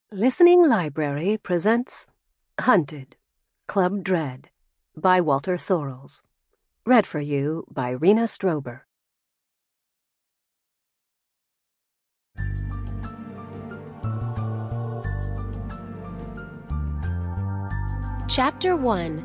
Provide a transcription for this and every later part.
Listening Library presents Hunted, Club Dread by Walter Sorrells. Read for you by Rena Strober. Chapter 1.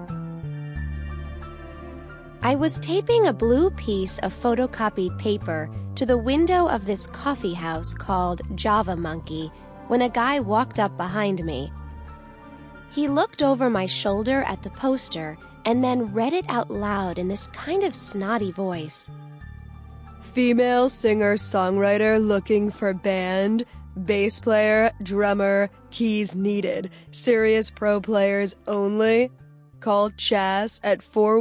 I was taping a blue piece of photocopied paper to the window of this coffee house called Java Monkey when a guy walked up behind me. He looked over my shoulder at the poster and then read it out loud in this kind of snotty voice. Female singer-songwriter looking for band, bass player, drummer, keys needed, serious pro players only. Call Chas at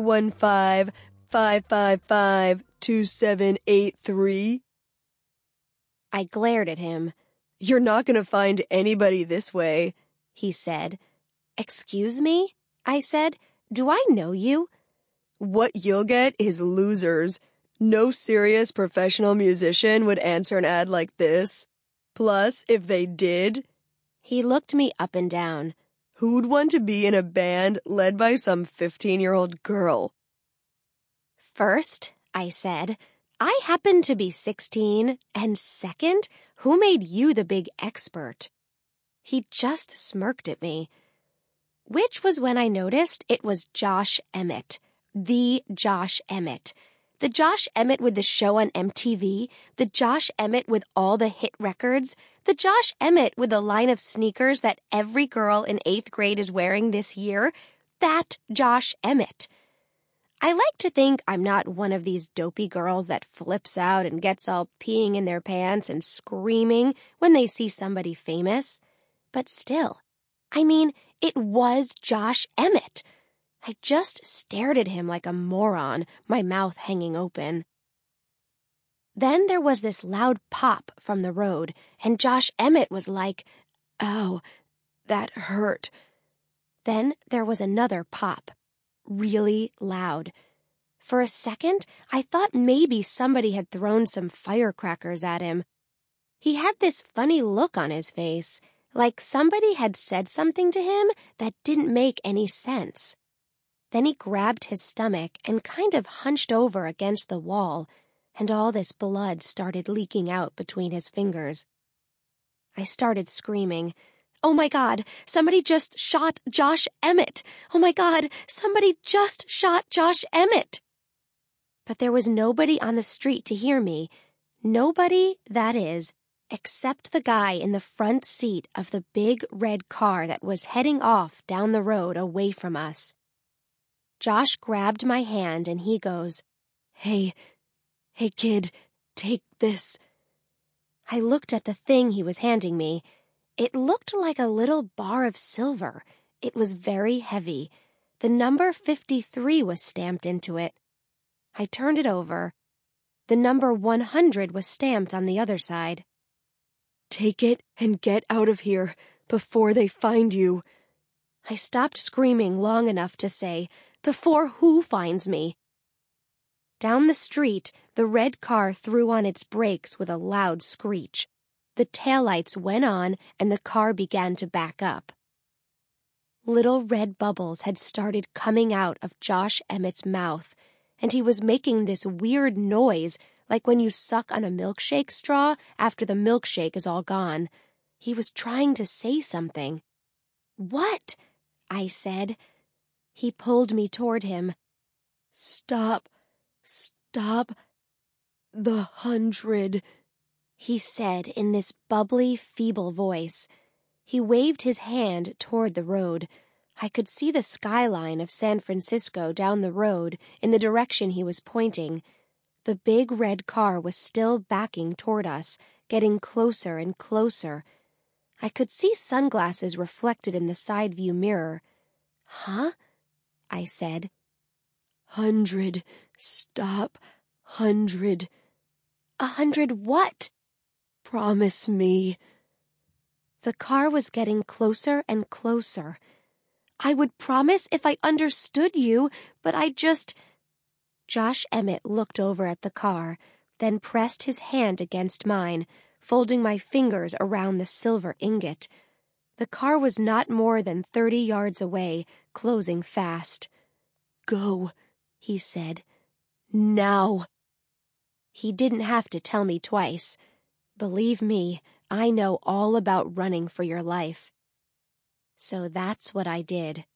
415-555-2783. I glared at him. You're not going to find anybody this way, he said. Excuse me? I said. Do I know you? What you'll get is losers. No serious professional musician would answer an ad like this. Plus, if they did... He looked me up and down. Who'd want to be in a band led by some 15-year-old girl? First, I said, I happen to be 16, and second, who made you the big expert? He just smirked at me. Which was when I noticed it was Josh Emmett. The Josh Emmett. The Josh Emmett with the show on MTV, the Josh Emmett with all the hit records, the Josh Emmett with the line of sneakers that every girl in 8th grade is wearing this year, that Josh Emmett. I like to think I'm not one of these dopey girls that flips out and gets all peeing in their pants and screaming when they see somebody famous. But still, I mean, it was Josh Emmett. I just stared at him like a moron, my mouth hanging open. Then there was this loud pop from the road, and Josh Emmett was like, "Ow, that hurt." Then there was another pop, really loud. For a second, I thought maybe somebody had thrown some firecrackers at him. He had this funny look on his face, like somebody had said something to him that didn't make any sense. Then he grabbed his stomach and kind of hunched over against the wall, and all this blood started leaking out between his fingers. I started screaming, "Oh my God, somebody just shot Josh Emmett! Oh my God, somebody just shot Josh Emmett!" But there was nobody on the street to hear me. Nobody, that is, except the guy in the front seat of the big red car that was heading off down the road away from us. Josh grabbed my hand and he goes, Hey kid, take this." I looked at the thing he was handing me. It looked like a little bar of silver. It was very heavy. The number 53 was stamped into it. I turned it over. The number 100 was stamped on the other side. Take it and get out of here before they find you. I stopped screaming long enough to say, "Before who finds me?" Down the street, the red car threw on its brakes with a loud screech. The taillights went on and the car began to back up. Little red bubbles had started coming out of Josh Emmett's mouth, and he was making this weird noise like when you suck on a milkshake straw after the milkshake is all gone. He was trying to say something. "What?" I said. He pulled me toward him. Stop, the 100, he said in this bubbly, feeble voice. He waved his hand toward the road. I could see the skyline of San Francisco down the road in the direction he was pointing. The big red car was still backing toward us, getting closer and closer. I could see sunglasses reflected in the side view mirror. "Huh?" I said. 100, stop, 100. 100 what? Promise me. The car was getting closer and closer. "I would promise if I understood you, but I just..." Josh Emmett looked over at the car, then pressed his hand against mine, folding my fingers around the silver ingot. The car was not more than 30 yards away, closing fast. "Go," he said. "Now." He didn't have to tell me twice. Believe me, I know all about running for your life. So that's what I did.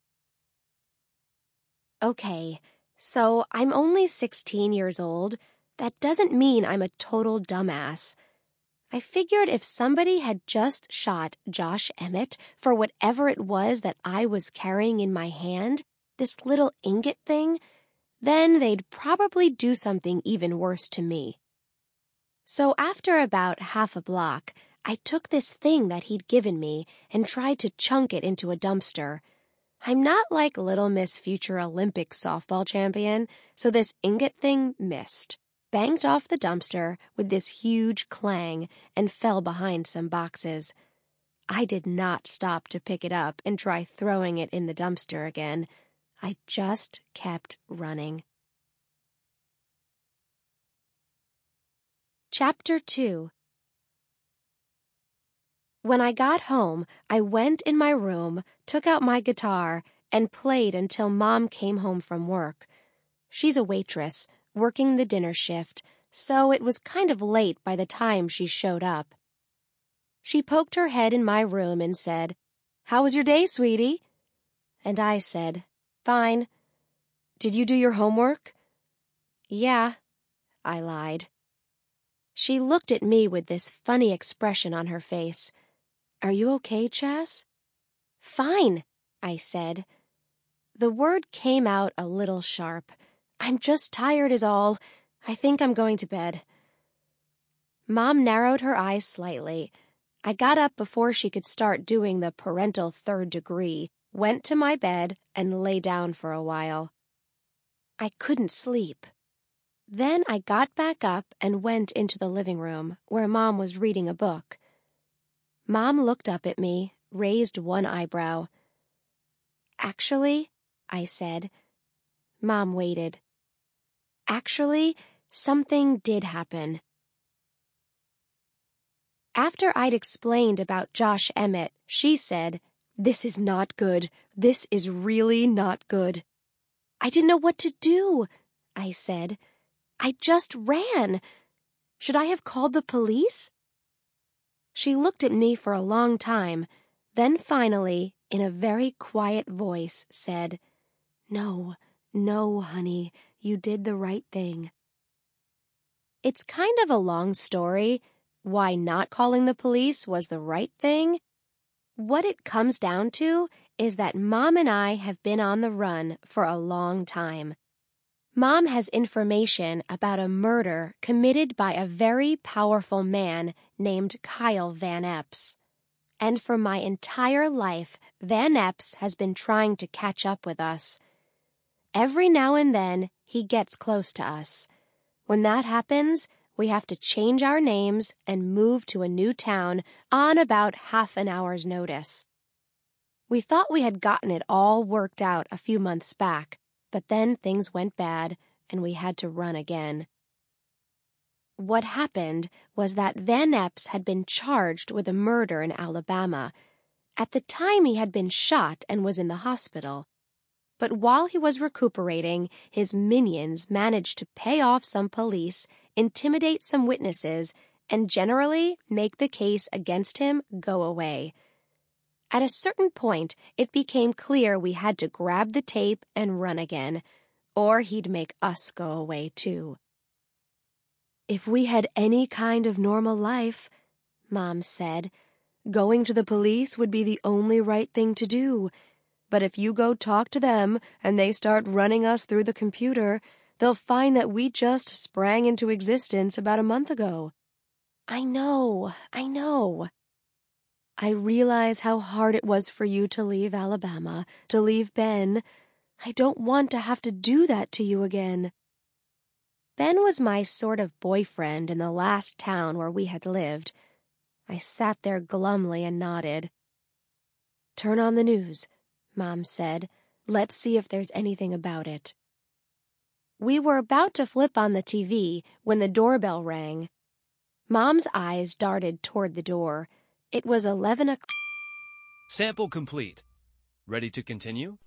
Okay, so I'm only 16 years old. That doesn't mean I'm a total dumbass. I figured if somebody had just shot Josh Emmett for whatever it was that I was carrying in my hand, this little ingot thing, then they'd probably do something even worse to me. So after about half a block, I took this thing that he'd given me and tried to chunk it into a dumpster. I'm not like Little Miss Future Olympic softball champion, so this ingot thing missed, banked off the dumpster with this huge clang, and fell behind some boxes. I did not stop to pick it up and try throwing it in the dumpster again. I just kept running. Chapter 2. When I got home, I went in my room, took out my guitar, and played until Mom came home from work. She's a waitress, working the dinner shift, so it was kind of late by the time she showed up. She poked her head in my room and said, "How was your day, sweetie?" And I said, "Fine." "Did you do your homework?" "Yeah," I lied. She looked at me with this funny expression on her face. "Are you okay, Chas?" "Fine," I said. The word came out a little sharp. "I'm just tired is all. I think I'm going to bed." Mom narrowed her eyes slightly. I got up before she could start doing the parental third degree, went to my bed, and lay down for a while. I couldn't sleep. Then I got back up and went into the living room, where Mom was reading a book. Mom looked up at me, raised one eyebrow. "Actually," I said. Mom waited. "Actually, something did happen." After I'd explained about Josh Emmett, she said, "This is not good. This is really not good." "I didn't know what to do," I said. "I just ran. Should I have called the police?" She looked at me for a long time, then finally, in a very quiet voice, said, "No, honey, you did the right thing." It's kind of a long story, why not calling the police was the right thing. What it comes down to is that Mom and I have been on the run for a long time. Mom has information about a murder committed by a very powerful man named Kyle Van Epps. And for my entire life, Van Epps has been trying to catch up with us. Every now and then, he gets close to us. When that happens, we have to change our names and move to a new town on about half an hour's notice. We thought we had gotten it all worked out a few months back, but then things went bad, and we had to run again. What happened was that Van Epps had been charged with a murder in Alabama. At the time, he had been shot and was in the hospital. But while he was recuperating, his minions managed to pay off some police, intimidate some witnesses, and generally make the case against him go away. At a certain point, it became clear we had to grab the tape and run again, or he'd make us go away too. "If we had any kind of normal life," Mom said, "going to the police would be the only right thing to do. But if you go talk to them and they start running us through the computer, they'll find that we just sprang into existence about a month ago." I know. I realize how hard it was for you to leave Alabama, to leave Ben. I don't want to have to do that to you again. Ben was my sort of boyfriend in the last town where we had lived. I sat there glumly and nodded. "Turn on the news," Mom said. "Let's see if there's anything about it." We were about to flip on the TV when the doorbell rang. Mom's eyes darted toward the door. It was 11 o'clock. Sample complete. Ready to continue?